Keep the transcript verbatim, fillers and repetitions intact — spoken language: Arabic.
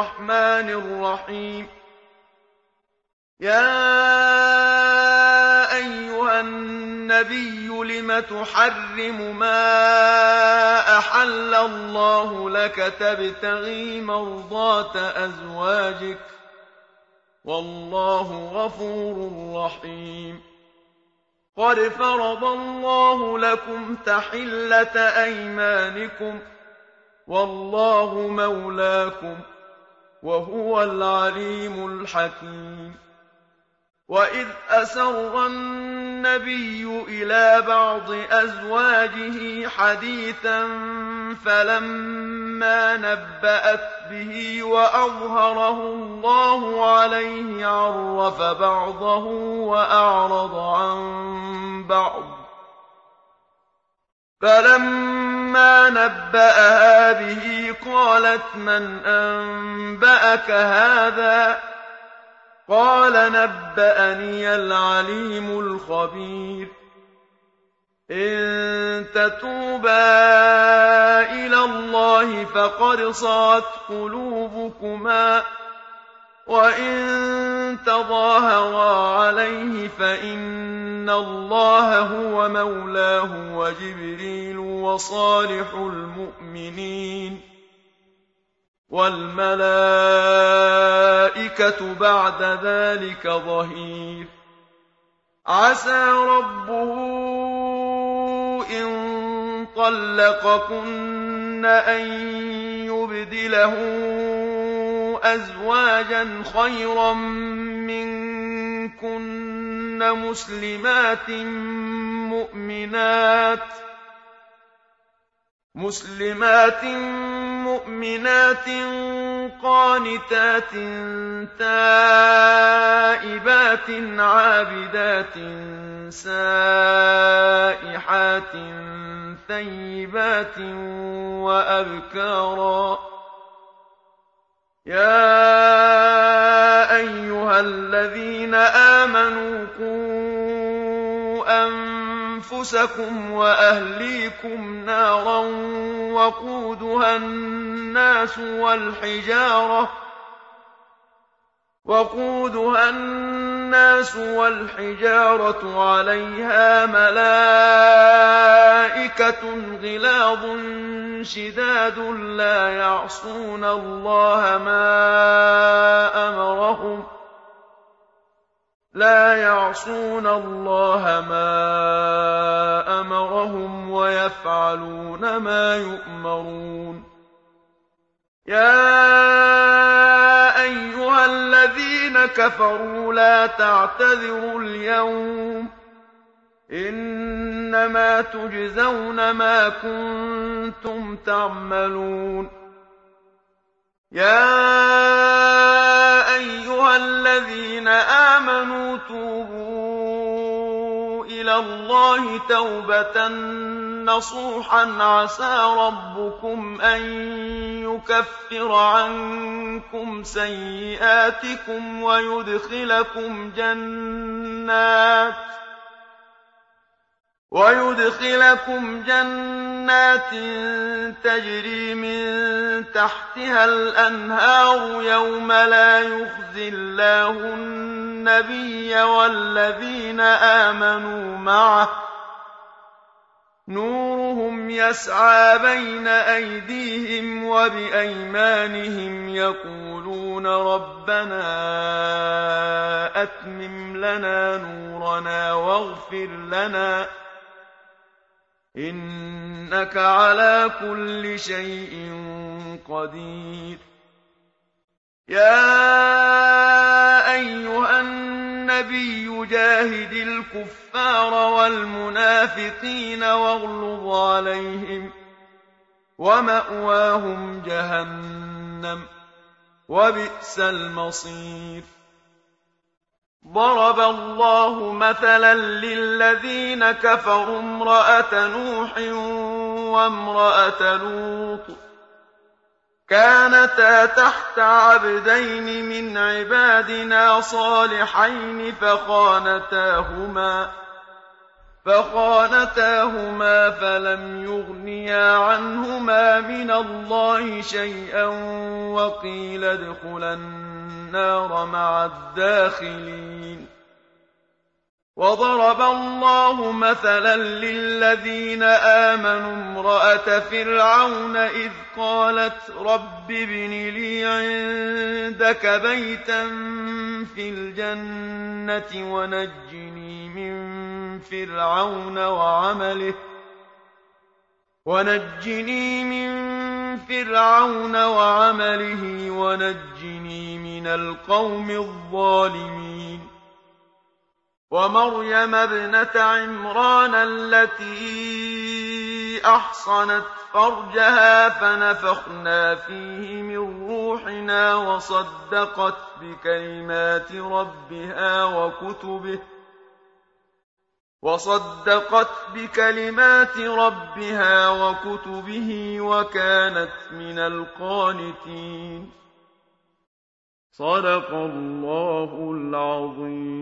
الرحمن الرحيم يا أيها النبي لم تحرم ما أحل الله لك تبتغي مرضات أزواجك والله غفور رحيم قد فرض الله لكم تحلة أيمانكم والله مولاكم وهو العليم الحكيم وإذ أسر النبي إلى بعض أزواجه حديثا فلما نبأت به وأظهره الله عليه عرف بعضه وأعرض عن بعض فلما نبأها به قالت من أنبأك هذا قال نبأني العليم الخبير إن تتوبا إلى الله فقد صغت قلوبكما وإن تظاهرا عليه فإن الله هو مولاه وجبريل وصالح المؤمنين والملائكة بعد ذلك ظهير عسى ربه إن طلقكن أن يبدله أزواجا خيرا منكن مسلمات مؤمنات مسلمات مؤمنات قانتات تائبات عابدات سائحات ثيبات وأبكارا يا أيها الذين آمنوا قوا أنفسكم وأهليكم نارا وقودها الناس والحجارة وقودها الناس والحجارة عليها ملائكة غلاظ شداد لا يعصون الله ما أمرهم لا يعصون الله ما أمرهم ويفعلون ما يؤمرون يا أيها الذين كفروا لا تعتذروا اليوم إنما تجزون ما كنتم تعملون يا أيها الذين آمنوا توبوا إلى الله توبة نصوحا عسى ربكم أن يكفر عنكم سيئاتكم ويدخلكم جنات ويدخلكم جنات تجري من تحتها الأنهار يوم لا يخزي الله النبي والذين آمنوا معه نورهم يسعى بين أيديهم وبأيمانهم يقولون ربنا أتمم لنا نورنا واغفر لنا إنك على كل شيء قدير يا أيها النبي جاهد الكفار والمنافقين واغلظ عليهم ومأواهم جهنم وبئس المصير ضرب الله مثلا للذين كفروا امرأة نوح وامرأة لوط كانتا تحت عبدين من عبادنا صالحين فخانتاهما فخانتاهما فلم يغنيا عنهما من الله شيئا وقيل ادخلا النار مع الداخلين. وضرب الله مثلا للذين آمنوا امرأة فرعون إذ قالت رب ابن لي عندك بيتا في الجنة ونجني من فرعون وعمله ونجني من فرعون وعمله ونجني من القوم الظالمين. ومريم ابنة عمران التي أحصنت فرجها فنفخنا فيه من روحنا وصدقت بكلمات ربها وكتبه وصدقت بكلمات ربها وكتبه وكانت من القانتين. صدق الله العظيم.